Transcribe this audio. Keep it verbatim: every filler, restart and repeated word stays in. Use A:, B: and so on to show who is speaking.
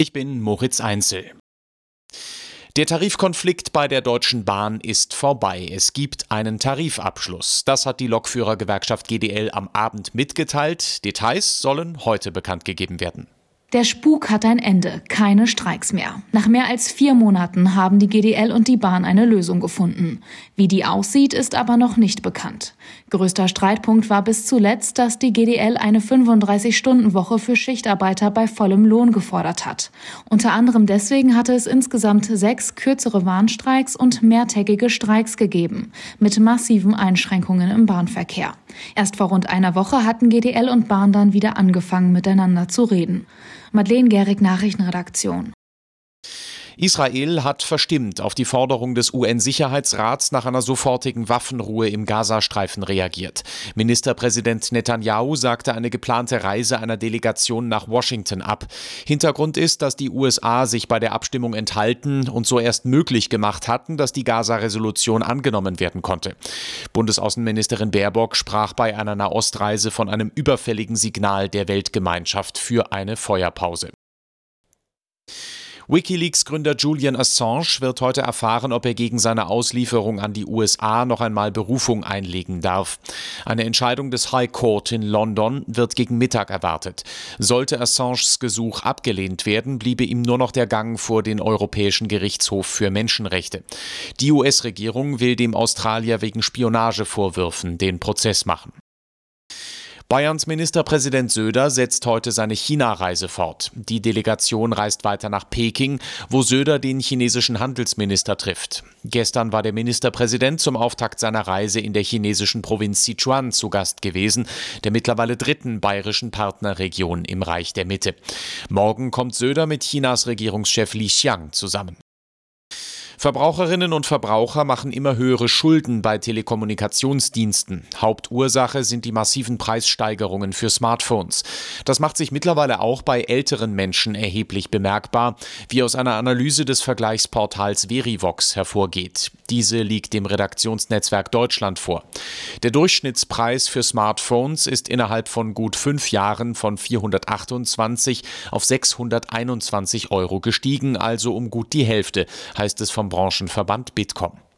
A: Ich bin Moritz Einzel. Der Tarifkonflikt bei der Deutschen Bahn ist vorbei. Es gibt einen Tarifabschluss. Das hat die Lokführergewerkschaft G D L am Abend mitgeteilt. Details sollen heute bekannt gegeben werden.
B: Der Spuk hat ein Ende, keine Streiks mehr. Nach mehr als vier Monaten haben die G D L und die Bahn eine Lösung gefunden. Wie die aussieht, ist aber noch nicht bekannt. Größter Streitpunkt war bis zuletzt, dass die G D L eine fünfunddreißig-Stunden-Woche für Schichtarbeiter bei vollem Lohn gefordert hat. Unter anderem deswegen hatte es insgesamt sechs kürzere Warnstreiks und mehrtägige Streiks gegeben, mit massiven Einschränkungen im Bahnverkehr. Erst vor rund einer Woche hatten G D L und Bahn dann wieder angefangen, miteinander zu reden. Madeleine Gehrig, Nachrichtenredaktion.
A: Israel hat verstimmt auf die Forderung des U N-Sicherheitsrats nach einer sofortigen Waffenruhe im Gazastreifen reagiert. Ministerpräsident Netanyahu sagte eine geplante Reise einer Delegation nach Washington ab. Hintergrund ist, dass die U S A sich bei der Abstimmung enthalten und so erst möglich gemacht hatten, dass die Gaza-Resolution angenommen werden konnte. Bundesaußenministerin Baerbock sprach bei einer Nahostreise von einem überfälligen Signal der Weltgemeinschaft für eine Feuerpause. WikiLeaks-Gründer Julian Assange wird heute erfahren, ob er gegen seine Auslieferung an die U S A noch einmal Berufung einlegen darf. Eine Entscheidung des High Court in London wird gegen Mittag erwartet. Sollte Assanges Gesuch abgelehnt werden, bliebe ihm nur noch der Gang vor den Europäischen Gerichtshof für Menschenrechte. Die U S-Regierung will dem Australier wegen Spionagevorwürfen den Prozess machen. Bayerns Ministerpräsident Söder setzt heute seine China-Reise fort. Die Delegation reist weiter nach Peking, wo Söder den chinesischen Handelsminister trifft. Gestern war der Ministerpräsident zum Auftakt seiner Reise in der chinesischen Provinz Sichuan zu Gast gewesen, der mittlerweile dritten bayerischen Partnerregion im Reich der Mitte. Morgen kommt Söder mit Chinas Regierungschef Li Qiang zusammen. Verbraucherinnen und Verbraucher machen immer höhere Schulden bei Telekommunikationsdiensten. Hauptursache sind die massiven Preissteigerungen für Smartphones. Das macht sich mittlerweile auch bei älteren Menschen erheblich bemerkbar, wie aus einer Analyse des Vergleichsportals Verivox hervorgeht. Diese liegt dem Redaktionsnetzwerk Deutschland vor. Der Durchschnittspreis für Smartphones ist innerhalb von gut fünf Jahren von vierhundertachtundzwanzig auf sechshunderteinundzwanzig Euro gestiegen, also um gut die Hälfte, heißt es vom Branchenverband Bitkom.